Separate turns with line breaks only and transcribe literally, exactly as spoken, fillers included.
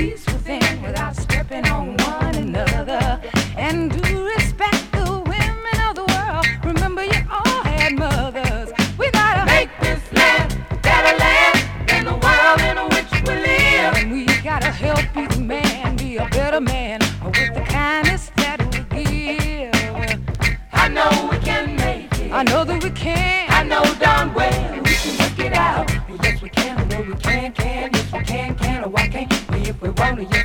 peace within without stepping on one another. And do respect the women of the world. Remember, you all had mothers. We gotta
make this land a better land than the world in which we live.
And we gotta help each man be a better man with the kindness that we give.
I know we can make it.
I know that we can.
I know darn well we can work it out. Yes, we can. I know we can, can. Yes, we can, can. Or why can't we if we want to? Yes,